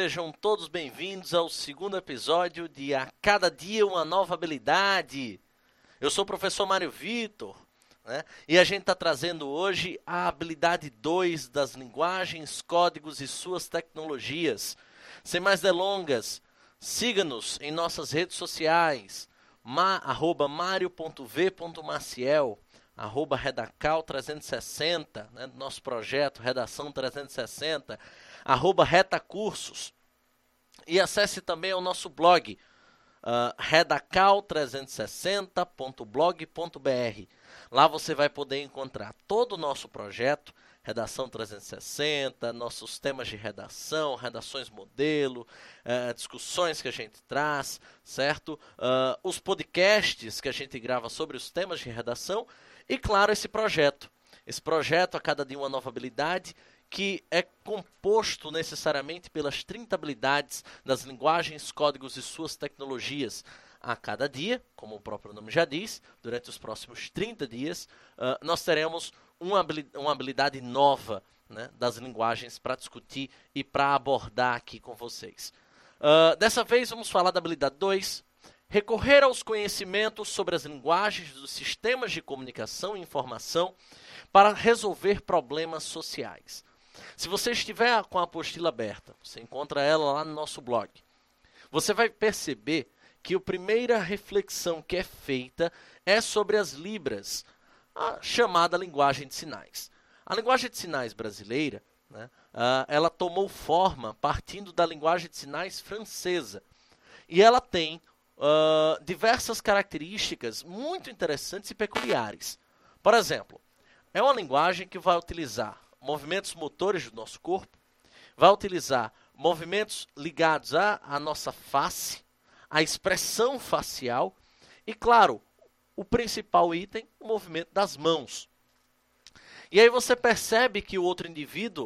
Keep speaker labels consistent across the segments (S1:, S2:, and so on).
S1: sejam todos bem-vindos ao segundo episódio de A Cada Dia Uma Nova Habilidade. Eu sou o professor Mário Vitor, né? E a gente está trazendo hoje a habilidade 2 das linguagens, códigos e suas tecnologias. Sem mais delongas, siga-nos em nossas redes sociais, @mario.v.maciel, @redacal360, né, do nosso projeto Redação 360, @retacursos. E acesse também ao nosso blog, redacal360.blog.br. Lá você vai poder encontrar todo o nosso projeto, Redação 360, nossos temas de redação, redações modelo, discussões que a gente traz, certo? Os podcasts que a gente grava sobre os temas de redação e, claro, esse projeto. Esse projeto, A Cada Dia Uma Nova Habilidade, que é composto necessariamente pelas 30 habilidades das linguagens, códigos e suas tecnologias. A cada dia, como o próprio nome já diz, durante os próximos 30 dias, nós teremos uma habilidade nova, né, das linguagens para discutir e para abordar aqui com vocês. Dessa vez vamos falar da habilidade 2, recorrer aos conhecimentos sobre as linguagens dos sistemas de comunicação e informação para resolver problemas sociais. Se você estiver com a apostila aberta, você encontra ela lá no nosso blog, você vai perceber que a primeira reflexão que é feita é sobre as libras, a chamada linguagem de sinais. A linguagem de sinais brasileira, né, ela tomou forma partindo da linguagem de sinais francesa. E ela tem diversas características muito interessantes e peculiares. Por exemplo, é uma linguagem que vai utilizar movimentos motores do nosso corpo, vai utilizar movimentos ligados à nossa face, à expressão facial e, claro, o principal item, o movimento das mãos. E aí você percebe que o outro indivíduo,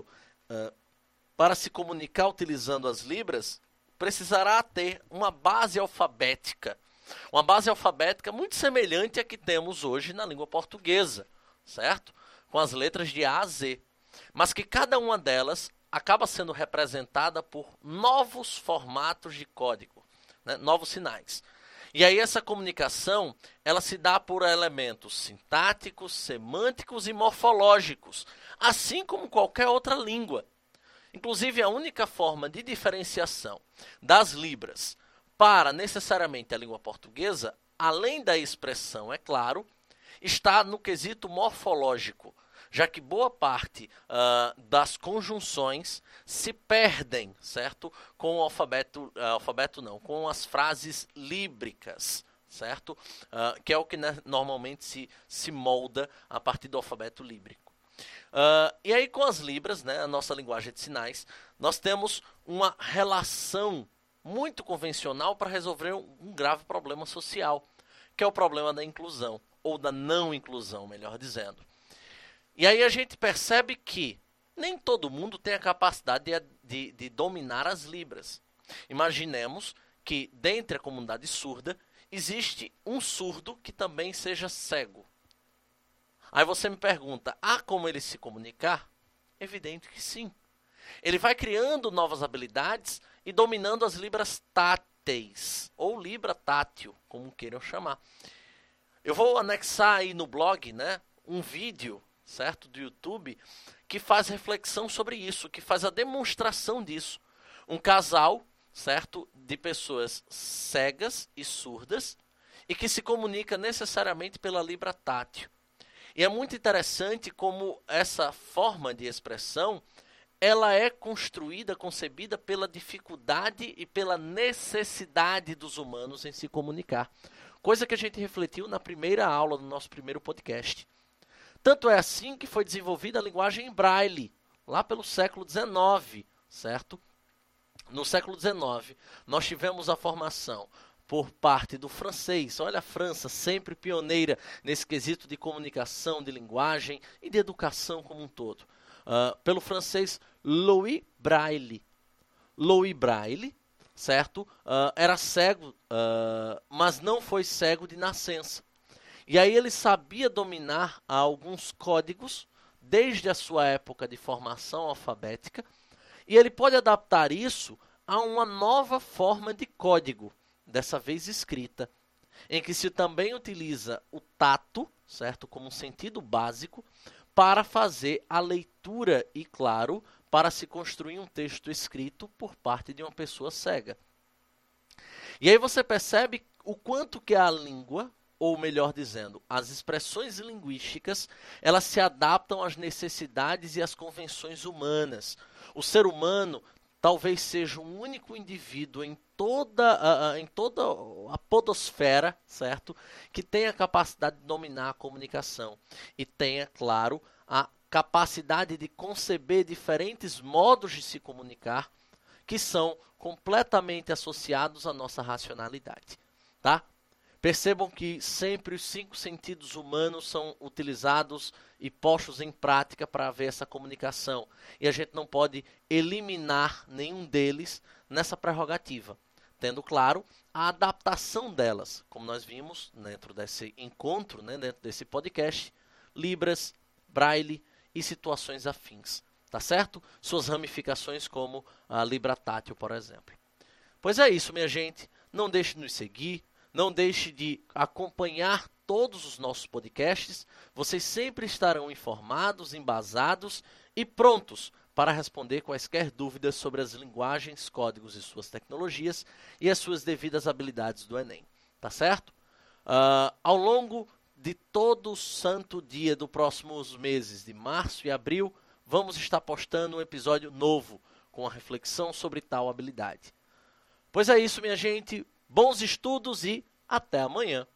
S1: para se comunicar utilizando as libras, precisará ter uma base alfabética. Uma base alfabética muito semelhante à que temos hoje na língua portuguesa, certo? Com as letras de A a Z. Mas que cada uma delas acaba sendo representada por novos formatos de código, né? Novos sinais. E aí essa comunicação, ela se dá por elementos sintáticos, semânticos e morfológicos, assim como qualquer outra língua. Inclusive, a única forma de diferenciação das libras para necessariamente a língua portuguesa, além da expressão, é claro, está no quesito morfológico, já que boa parte das conjunções se perdem, certo? Com o alfabeto não, com as frases líbricas, certo? Que é o que normalmente se molda a partir do alfabeto líbrico. E aí com as libras, né, a nossa linguagem de sinais, nós temos uma relação muito convencional para resolver um grave problema social, que é o problema da inclusão, ou da não inclusão, melhor dizendo. E aí a gente percebe que nem todo mundo tem a capacidade de dominar as libras. Imaginemos que, dentre a comunidade surda, existe um surdo que também seja cego. Aí você me pergunta, há como ele se comunicar? Evidente que sim. Ele vai criando novas habilidades e dominando as libras táteis, ou libra tátil, como queiram chamar. Eu vou anexar aí no blog, né, um vídeo, certo, do YouTube, que faz reflexão sobre isso, que faz a demonstração disso. Um casal, certo, de pessoas cegas e surdas e que se comunica necessariamente pela libra tátil. E é muito interessante como essa forma de expressão, ela é construída, concebida pela dificuldade e pela necessidade dos humanos em se comunicar. Coisa que a gente refletiu na primeira aula do nosso primeiro podcast. Tanto é assim que foi desenvolvida a linguagem em Braille, lá pelo século XIX, certo? No século XIX, nós tivemos a formação por parte do francês. Olha a França, sempre pioneira nesse quesito de comunicação, de linguagem e de educação como um todo. Pelo francês Louis Braille. Louis Braille, certo? Era cego, mas não foi cego de nascença. E aí ele sabia dominar alguns códigos desde a sua época de formação alfabética, e ele pode adaptar isso a uma nova forma de código, dessa vez escrita, em que se também utiliza o tato, certo, como um sentido básico, para fazer a leitura e, claro, para se construir um texto escrito por parte de uma pessoa cega. E aí você percebe o quanto que a língua, ou melhor dizendo, as expressões linguísticas, elas se adaptam às necessidades e às convenções humanas. O ser humano talvez seja o único indivíduo em toda a podosfera, certo? Que tem a capacidade de dominar a comunicação e tenha, claro, a capacidade de conceber diferentes modos de se comunicar que são completamente associados à nossa racionalidade, tá? Percebam que sempre os 5 sentidos humanos são utilizados e postos em prática para haver essa comunicação. E a gente não pode eliminar nenhum deles nessa prerrogativa, tendo claro a adaptação delas, como nós vimos dentro desse encontro, né, dentro desse podcast, Libras, Braille e situações afins, tá certo? Suas ramificações como a Libra Tátil, por exemplo. Pois é isso, minha gente. Não deixe de nos seguir. Não deixe de acompanhar todos os nossos podcasts. Vocês sempre estarão informados, embasados e prontos para responder quaisquer dúvidas sobre as linguagens, códigos e suas tecnologias e as suas devidas habilidades do Enem. Tá certo? Ao longo de todo o santo dia dos próximos meses de março e abril, vamos estar postando um episódio novo com a reflexão sobre tal habilidade. Pois é isso, minha gente. Bons estudos e até amanhã.